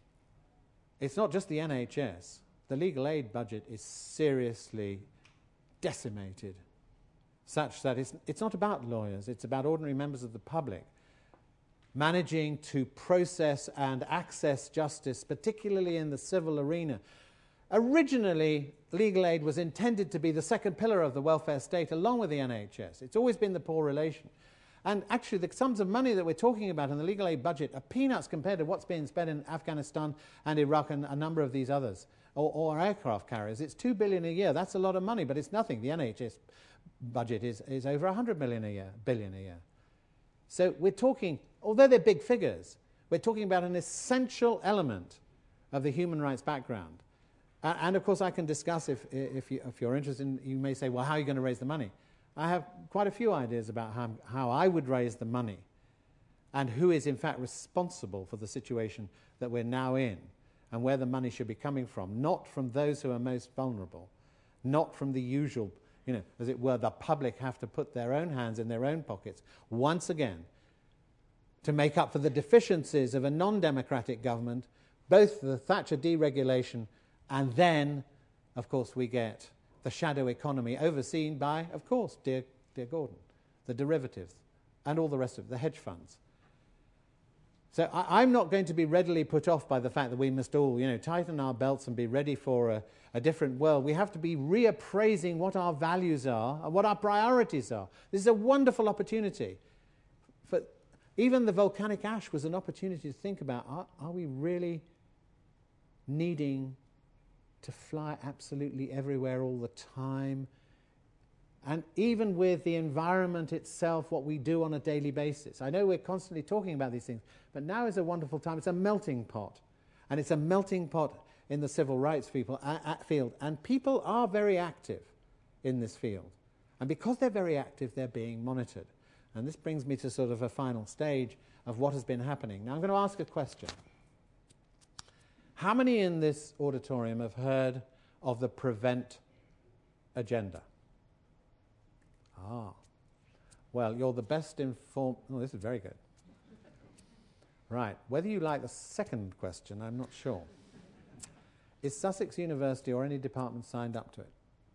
It's not just the NHS. The legal aid budget is seriously decimated, such that it's not about lawyers, it's about ordinary members of the public managing to process and access justice, particularly in the civil arena. Originally, legal aid was intended to be the second pillar of the welfare state along with the NHS. It's always been the poor relation. And actually, the sums of money that we're talking about in the legal aid budget are peanuts compared to what's being spent in Afghanistan and Iraq and a number of these others, or aircraft carriers. It's $2 billion a year. That's a lot of money, but it's nothing. The NHS budget is over $100 billion a year. So we're talking, although they're big figures, we're talking about an essential element of the human rights background. And of course, I can discuss, if you're interested, you may say, well, how are you going to raise the money? I have quite a few ideas about how I would raise the money and who is in fact responsible for the situation that we're now in and where the money should be coming from, not from those who are most vulnerable, not from the usual, as it were, the public have to put their own hands in their own pockets once again to make up for the deficiencies of a non-democratic government, both the Thatcher deregulation and then, of course, we get the shadow economy overseen by, of course, dear Gordon, the derivatives and all the rest of it, the hedge funds. So I'm not going to be readily put off by the fact that we must all, tighten our belts and be ready for a different world. We have to be reappraising what our values are and what our priorities are. This is a wonderful opportunity. Even the volcanic ash was an opportunity to think about, are we really needing to fly absolutely everywhere all the time? And even with the environment itself, what we do on a daily basis. I know we're constantly talking about these things, but now is a wonderful time. It's a melting pot. And it's a melting pot in the civil rights field. And people are very active in this field. And because they're very active, they're being monitored. And this brings me to sort of a final stage of what has been happening. Now I'm going to ask a question. How many in this auditorium have heard of the Prevent agenda? Well, you're the best informed. Oh, this is very good. Right. Whether you like the second question, I'm not sure. Is Sussex University or any department signed up to it?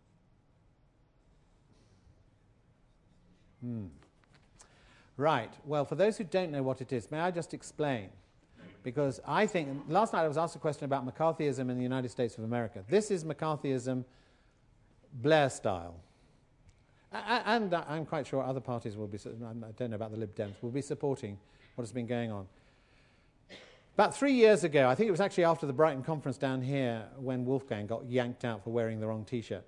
Right. Well, for those who don't know what it is, may I just explain? Because I think, last night I was asked a question about McCarthyism in the United States of America. This is McCarthyism Blair style. And I'm quite sure other parties will be, I don't know about the Lib Dems, will be supporting what has been going on. About 3 years ago, I think it was actually after the Brighton conference down here when Wolfgang got yanked out for wearing the wrong T-shirt.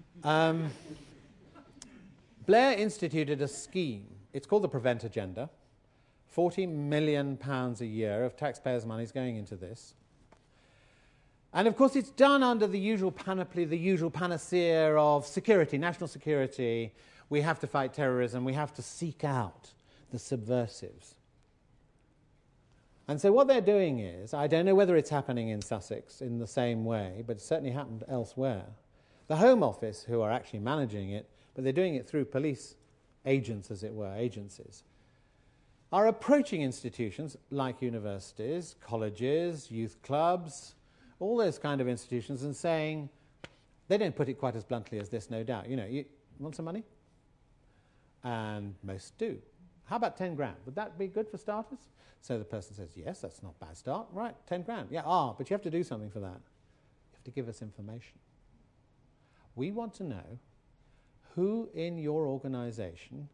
Blair instituted a scheme. It's called the Prevent Agenda. £40 million a year of taxpayers' money is going into this. And of course it's done under the usual panoply, the usual panacea of security, national security. We have to fight terrorism. We have to seek out the subversives. And so what they're doing is, I don't know whether it's happening in Sussex in the same way, but it certainly happened elsewhere. The Home Office, who are actually managing it, but they're doing it through police agents, as it were, agencies, are approaching institutions like universities, colleges, youth clubs, all those kind of institutions, and saying, they don't put it quite as bluntly as this, no doubt. You want some money? And most do. How about 10 grand? Would that be good for starters? So the person says, yes, that's not a bad start. Right, 10 grand. Yeah, but you have to do something for that. You have to give us information. We want to know who in your organization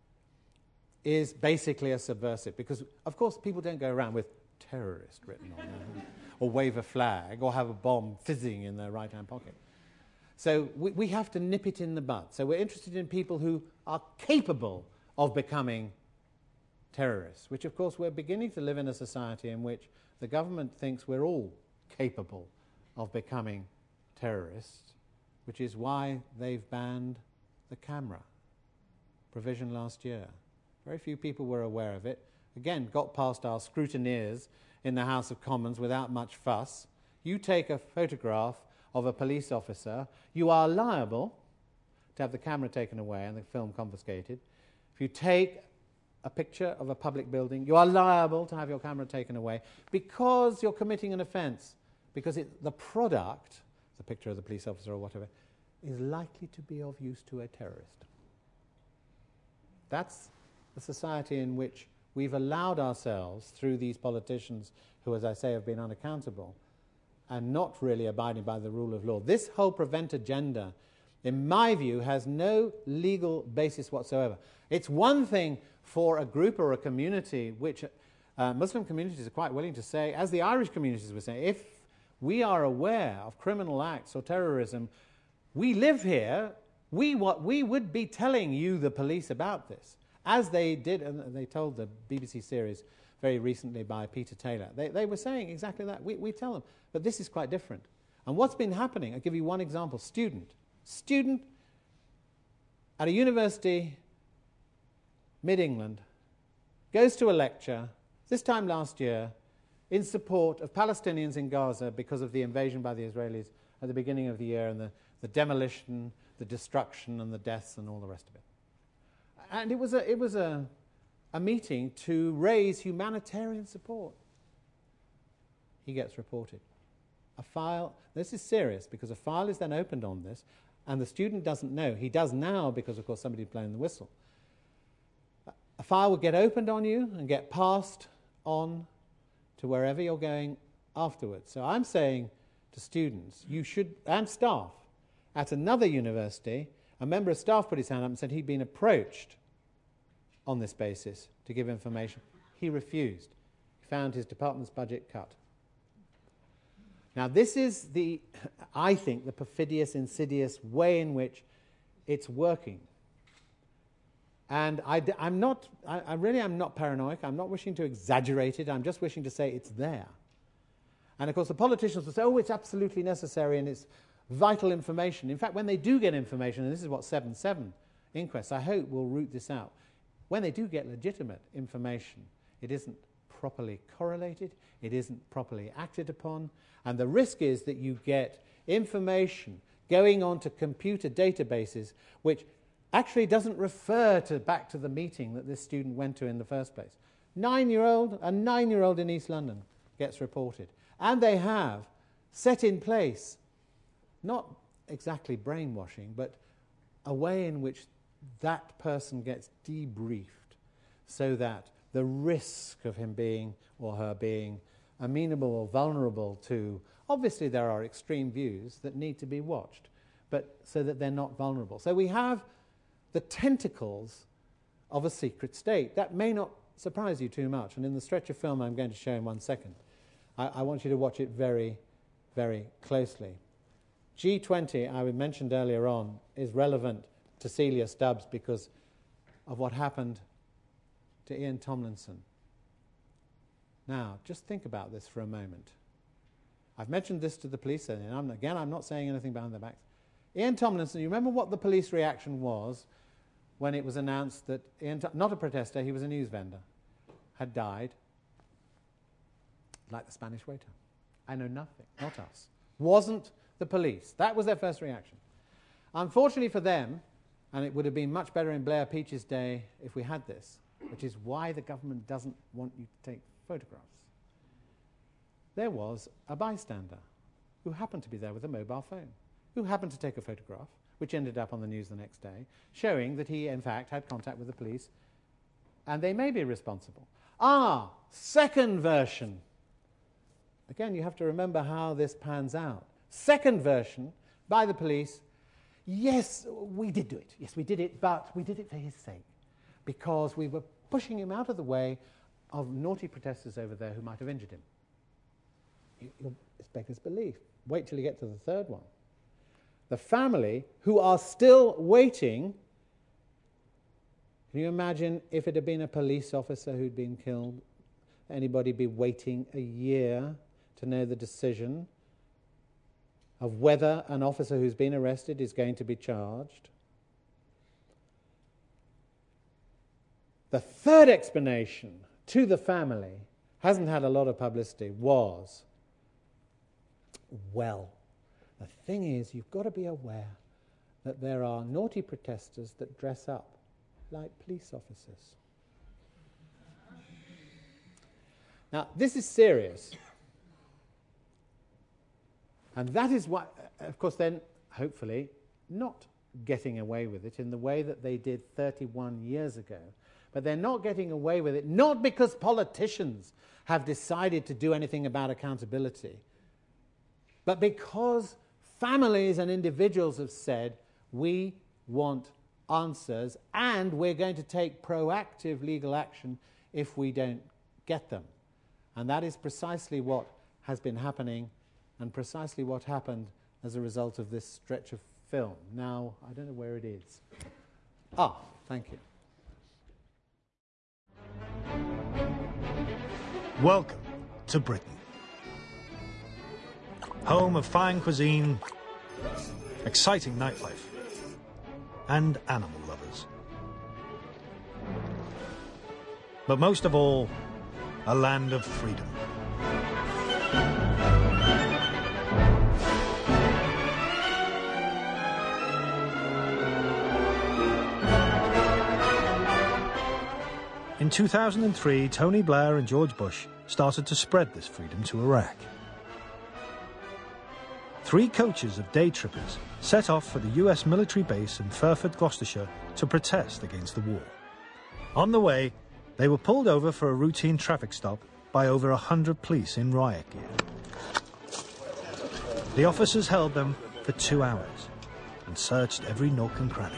is basically a subversive. Because, of course, people don't go around with terrorist written on them, or wave a flag, or have a bomb fizzing in their right-hand pocket. So we have to nip it in the bud. So we're interested in people who are capable of becoming terrorists, which, of course, we're beginning to live in a society in which the government thinks we're all capable of becoming terrorists, which is why they've banned the camera provision last year. Very few people were aware of it. Again, got past our scrutineers in the House of Commons without much fuss. You take a photograph of a police officer, you are liable to have the camera taken away and the film confiscated. If you take a picture of a public building, you are liable to have your camera taken away because you're committing an offence, because the product, the picture of the police officer or whatever, is likely to be of use to a terrorist. That's the society in which we've allowed ourselves, through these politicians who, as I say, have been unaccountable and not really abiding by the rule of law. This whole prevent agenda, in my view, has no legal basis whatsoever. It's one thing for a group or a community, which Muslim communities are quite willing to say, as the Irish communities were saying, if we are aware of criminal acts or terrorism, we live here, we would be telling you, the police, about this. As they did, and they told the BBC series very recently by Peter Taylor. They were saying exactly that. We tell them. But this is quite different. And what's been happening, I'll give you one example. Student at a university, mid-England, goes to a lecture, this time last year, in support of Palestinians in Gaza because of the invasion by the Israelis at the beginning of the year and the demolition, the destruction and the deaths and all the rest of it. And it was a meeting to raise humanitarian support. He gets reported. A file, this is serious because a file is then opened on this and the student doesn't know. He does now because, of course, somebody's blown the whistle. A file will get opened on you and get passed on to wherever you're going afterwards. So I'm saying to students, you should, and staff, at another university, a member of staff put his hand up and said he'd been approached on this basis to give information. He refused. He found his department's budget cut. Now this is I think, the perfidious, insidious way in which it's working. And I really am not paranoid. I'm not wishing to exaggerate it. I'm just wishing to say it's there. And of course the politicians will say, oh, it's absolutely necessary and it's vital information. In fact, when they do get information, and this is what 7/7 inquests, I hope, will root this out. When they do get legitimate information, it isn't properly correlated, it isn't properly acted upon, and the risk is that you get information going on to computer databases which actually doesn't refer back to the meeting that this student went to in the first place. A 9-year-old in East London gets reported. And they have set in place, not exactly brainwashing, but a way in which that person gets debriefed so that the risk of him being or her being amenable or vulnerable to, obviously there are extreme views that need to be watched, but so that they're not vulnerable. So we have the tentacles of a secret state. That may not surprise you too much, and in the stretch of film I'm going to show in 1 second, I want you to watch it very, very closely. G20, I mentioned earlier on, is relevant to Celia Stubbs because of what happened to Ian Tomlinson. Now, just think about this for a moment. I've mentioned this to the police, and I'm not saying anything behind their backs. Ian Tomlinson, you remember what the police reaction was when it was announced that not a protester, he was a news vendor, had died, like the Spanish waiter. I know nothing, not us. Wasn't the police. That was their first reaction. Unfortunately for them, and it would have been much better in Blair Peach's day if we had this, which is why the government doesn't want you to take photographs. There was a bystander who happened to be there with a mobile phone, who happened to take a photograph, which ended up on the news the next day, showing that he, in fact, had contact with the police, and they may be responsible. Second version. Again, you have to remember how this pans out. Second version, by the police, yes, we did do it. Yes, we did it, but we did it for his sake, because we were pushing him out of the way of naughty protesters over there who might have injured him. It's beggars belief. Wait till you get to the third one. The family, who are still waiting. Can you imagine if it had been a police officer who'd been killed? Anybody be waiting a year to know the decision of whether an officer who's been arrested is going to be charged? The third explanation to the family, hasn't had a lot of publicity, was, well, the thing is, you've got to be aware that there are naughty protesters that dress up like police officers. Now, this is serious. And that is what, of course, then, hopefully, not getting away with it in the way that they did 31 years ago. But they're not getting away with it not because politicians have decided to do anything about accountability, but because families and individuals have said, we want answers and we're going to take proactive legal action if we don't get them. And that is precisely what has been happening and precisely what happened as a result of this stretch of film. Now, I don't know where it is. Ah, thank you. Welcome to Britain. Home of fine cuisine, exciting nightlife, and animal lovers. But most of all, a land of freedom. In 2003, Tony Blair and George Bush started to spread this freedom to Iraq. 3 coaches of day trippers set off for the US military base in Furford, Gloucestershire, to protest against the war. On the way, they were pulled over for a routine traffic stop by over 100 police in riot gear. The officers held them for 2 hours and searched every nook and cranny.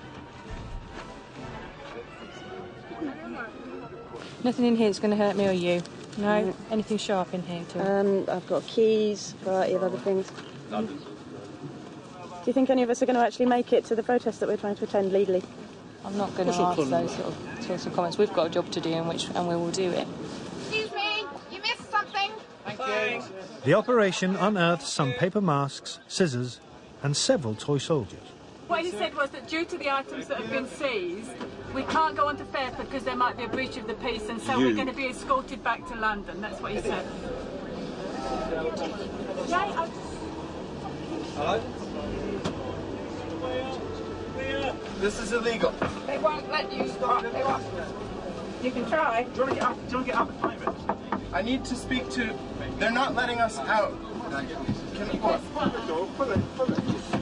Nothing in here is going to hurt me or you? No? Anything sharp in here too? I've got keys, a variety of other things. Do you think any of us are going to actually make it to the protest that we're trying to attend legally? I'm not going to ask those sorts of comments. We've got a job to do and we will do it. Excuse me, you missed something. Thank you. The operation unearthed some paper masks, scissors, and several toy soldiers. What he said was that due to the items that have been seized, we can't go on to Fairford because there might be a breach of the peace, and so we're going to be escorted back to London. That's what he said. Hello? This is illegal. They won't let you stop. They won't. You can try. Do you want to get out of 5 minutes? I need to speak to... They're not letting us out. Can you go? Pull it.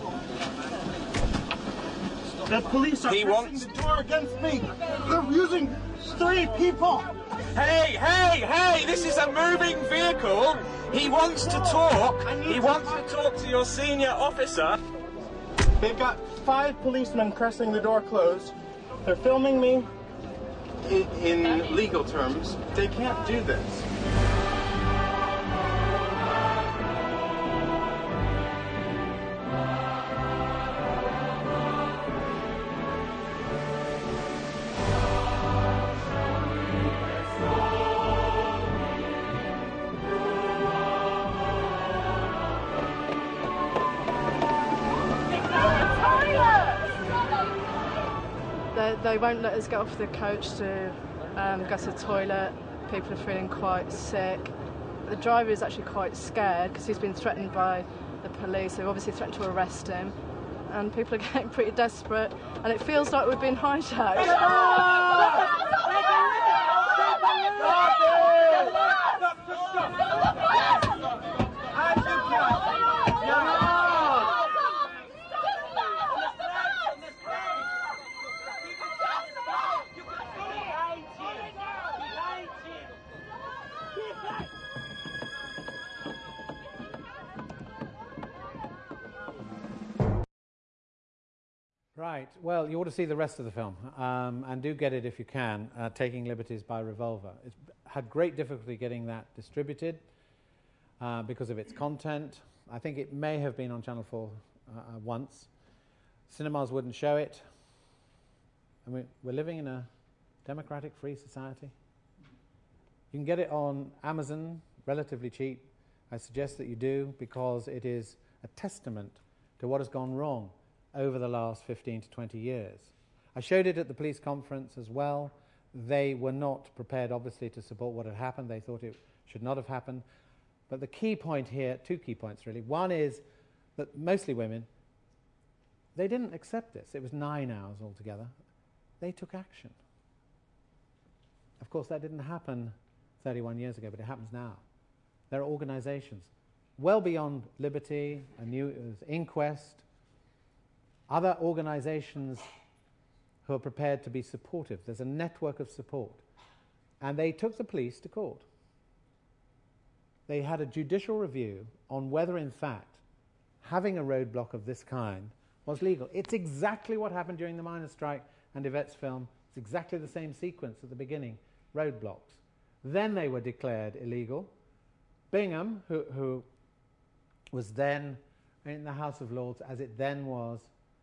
The police are pressing the door against me. They're using 3 people. Hey! This is a moving vehicle. He wants to talk. He wants to talk to your senior officer. They've got 5 policemen pressing the door closed. They're filming me. In legal terms, they can't do this. They won't let us get off the coach to go to the toilet. People are feeling quite sick. The driver is actually quite scared because he's been threatened by the police. They've obviously threatened to arrest him. And people are getting pretty desperate. And it feels like we've been hijacked. Right, well, you ought to see the rest of the film, and do get it if you can, Taking Liberties by Revolver. It's had great difficulty getting that distributed because of its content. I think it may have been on Channel 4 once. Cinemas wouldn't show it. I mean, we're living in a democratic, free society. You can get it on Amazon, relatively cheap. I suggest that you do because it is a testament to what has gone wrong over the last 15 to 20 years. I showed it at the police conference as well. They were not prepared, obviously, to support what had happened. They thought it should not have happened. But the key point here, 2 key points really. One is that mostly women, they didn't accept this. It was 9 hours altogether. They took action. Of course, that didn't happen 31 years ago, but it happens now. There are organizations well beyond Liberty, a new Inquest, other organisations who are prepared to be supportive. There's a network of support. And they took the police to court. They had a judicial review on whether, in fact, having a roadblock of this kind was legal. It's exactly what happened during the miners' strike and Yvette's film. It's exactly the same sequence at the beginning, roadblocks. Then they were declared illegal. Bingham, who was then in the House of Lords, as it then was,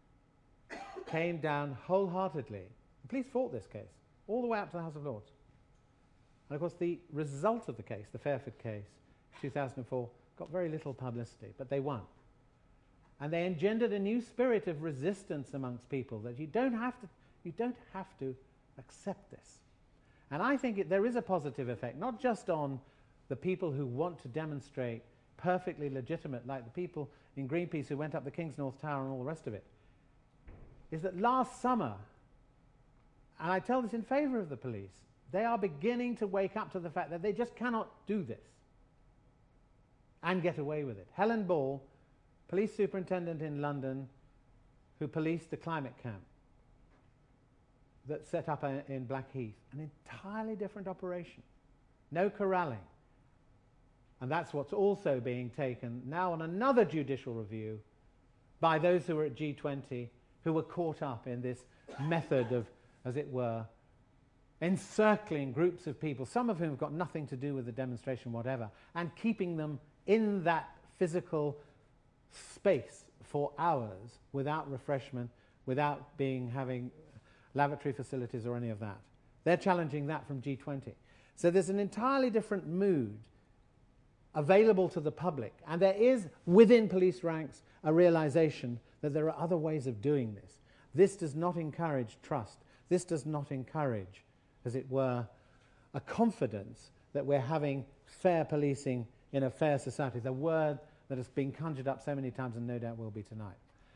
came down wholeheartedly. The police fought this case all the way up to the House of Lords. And of course the result of the case, the Fairford case, 2004, got very little publicity, but they won. And they engendered a new spirit of resistance amongst people, that you don't have to accept this. And I think there is a positive effect, not just on the people who want to demonstrate perfectly legitimate, like the people in Greenpeace who went up the King's North Tower and all the rest of it, is that last summer, and I tell this in favour of the police, they are beginning to wake up to the fact that they just cannot do this and get away with it. Helen Ball, police superintendent in London, who policed the climate camp that set up in Blackheath, an entirely different operation. No corralling. And that's what's also being taken now on another judicial review by those who were at G20, who were caught up in this method of, as it were, encircling groups of people, some of whom have got nothing to do with the demonstration whatever, and keeping them in that physical space for hours without refreshment, without having lavatory facilities or any of that. They're challenging that from G20. So there's an entirely different mood available to the public, and there is within police ranks a realization that there are other ways of doing this. This does not encourage trust. This does not encourage, as it were, a confidence that we're having fair policing in a fair society, the word that has been conjured up so many times and no doubt will be tonight.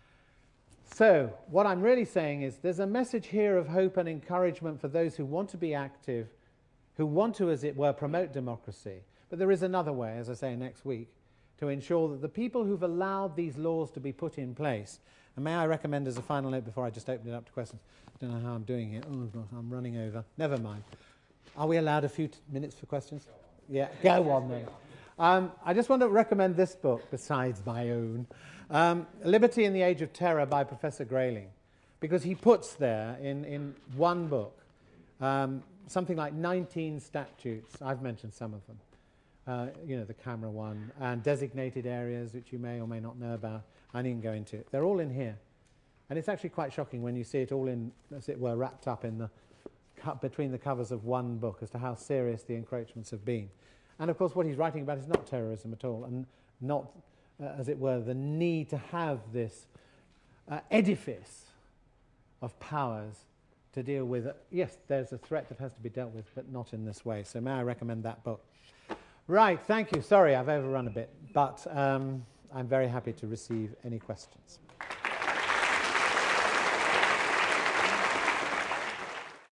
So what I'm really saying is there's a message here of hope and encouragement for those who want to be active, who want to, as it were, promote democracy. But there is another way, as I say next week, to ensure that the people who've allowed these laws to be put in place, and may I recommend as a final note before I just open it up to questions, I don't know how I'm doing here. Oh, I'm running over. Never mind. Are we allowed a few minutes for questions? Yeah, go on then. I just want to recommend this book, besides my own, Liberty in the Age of Terror by Professor Grayling, because he puts there in one book something like 19 statutes. I've mentioned some of them. The camera one, and designated areas, which you may or may not know about. I needn't go into it. They're all in here. And it's actually quite shocking when you see it all in, as it were, wrapped up in between the covers of one book as to how serious the encroachments have been. And of course what he's writing about is not terrorism at all, and not, as it were, the need to have this edifice of powers to deal with. Yes, there's a threat that has to be dealt with, but not in this way. So may I recommend that book? Right, thank you. Sorry, I've overrun a bit, but I'm very happy to receive any questions.